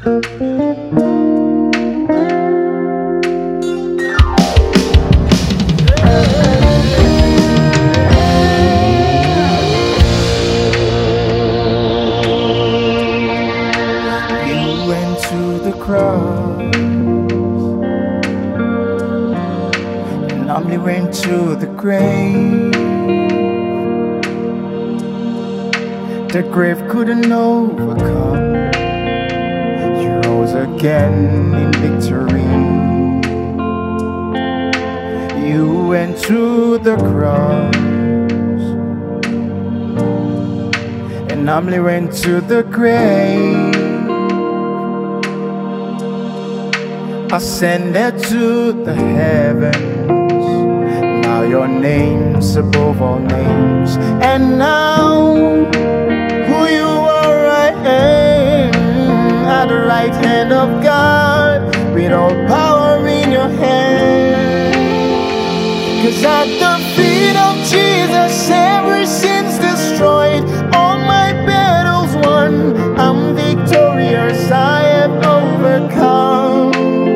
To the cross, and I went to the grave. The grave couldn't overcome. You rose again in victory. You went to the cross, and I went to the grave. Ascended to the heavens. Now your name's above all names. And now who you are, I am at the right hand of God, with all power in your hand. 'Cause at the feet of Jesus every sin's destroyed, all my battles won. I'm victorious, I have overcome.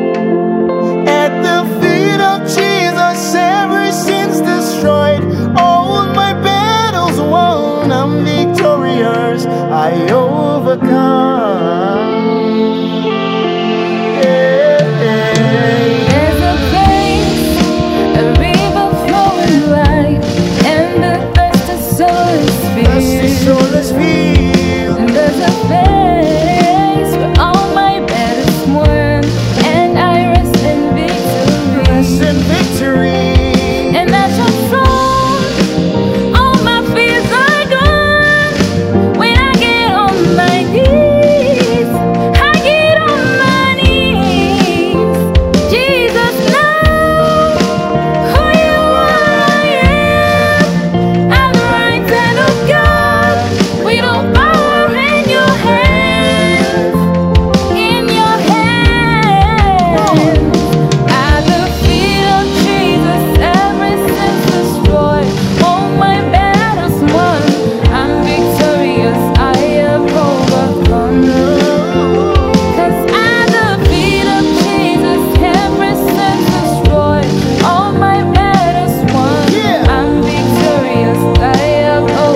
Jesus, every sin's destroyed, all my battles won. I'm victorious, I overcome. There's a place, a river flowing wide, and the thirsty soul is filled. And there's a place where all my battles won, and I rest in victory. And that's your song. All my fears are gone. When I get on my knees, I get on my knees. Jesus knows who you are, I am. At the right hand of God, with all power in your hands. In your hands. At the feet of Jesus, every sin's destroyed, all my battles won. I'm victorious, I have overcome. 'Cause at the feet of Jesus, every sin's destroyed, all my battles won. I'm victorious, I have overcome.